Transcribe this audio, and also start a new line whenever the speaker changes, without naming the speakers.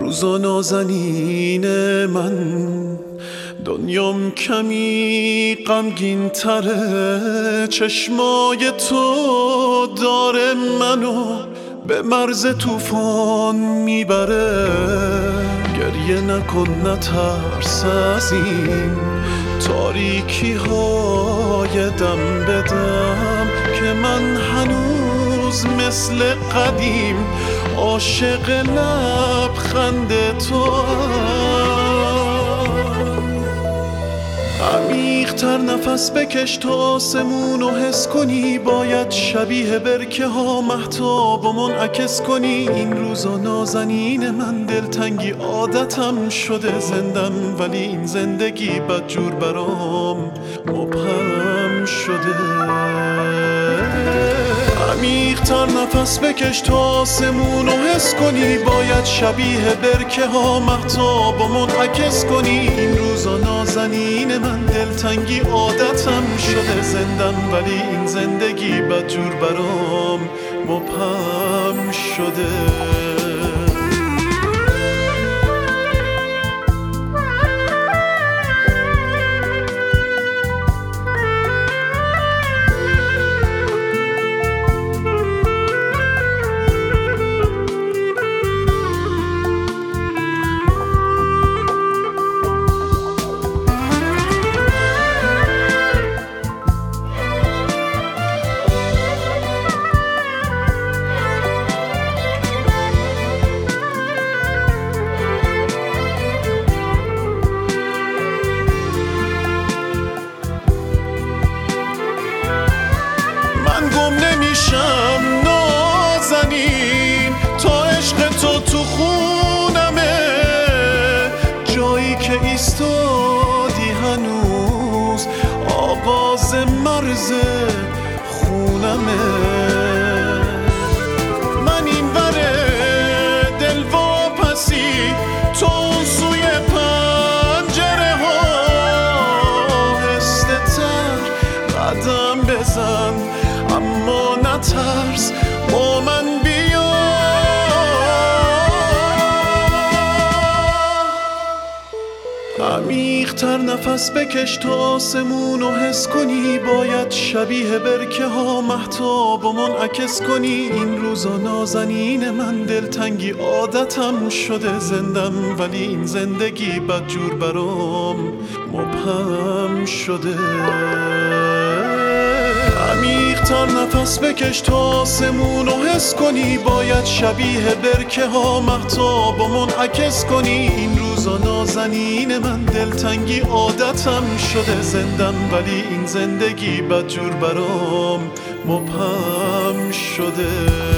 روزا نازنین من، دنیام کمی غمگین تره. چشمای تو داره منو به مرز طوفان میبره. گریه نکن نترس از این تاریکی های دم بدم، که من هنوز مثل قدیم عاشق لبخند تو. عمیق‌تر نفس بکش تا آسمونو حس کنی. باید شبیه برکه ها مهتاب و منعکس کنی. این روزا نازنین من، دلتنگی عادتم شده زندم، ولی این زندگی بدجور برام مبهم شده. عمیق‌تر نفس بکش تا آسمونو حس کنی. باید شبیه برکه ها مهتاب و منعکس کنی. این روزا نازنین من، دلتنگی عادتم شده زندم، ولی این زندگی بدجور برام مبهم شده. نمیشم نازنین تا عشق تو خونمه. جایی که ایستادی هنوز آواز مرز خونمه. من این وره دل واپسی، تو اون سوی پنجره ها. هسته تر قدم بزن، اما نترس، با من بیا. عمیق‌تر نفس بکش تا آسمونو حس کنی. باید شبیه برکه ها مهتاب و منعکس کنی. این روزا نازنین من، دلتنگی عادتم شده زندم، ولی این زندگی بدجور برام مبهم شده. عمیق‌تر نفس بکش تا آسمونو حس کنی. باید شبیه برکه ها مهتاب و منعکس کنی. این روزا نازنین من، دلتنگی عادتم شده زندم، ولی این زندگی بدجور برام مبهم شده.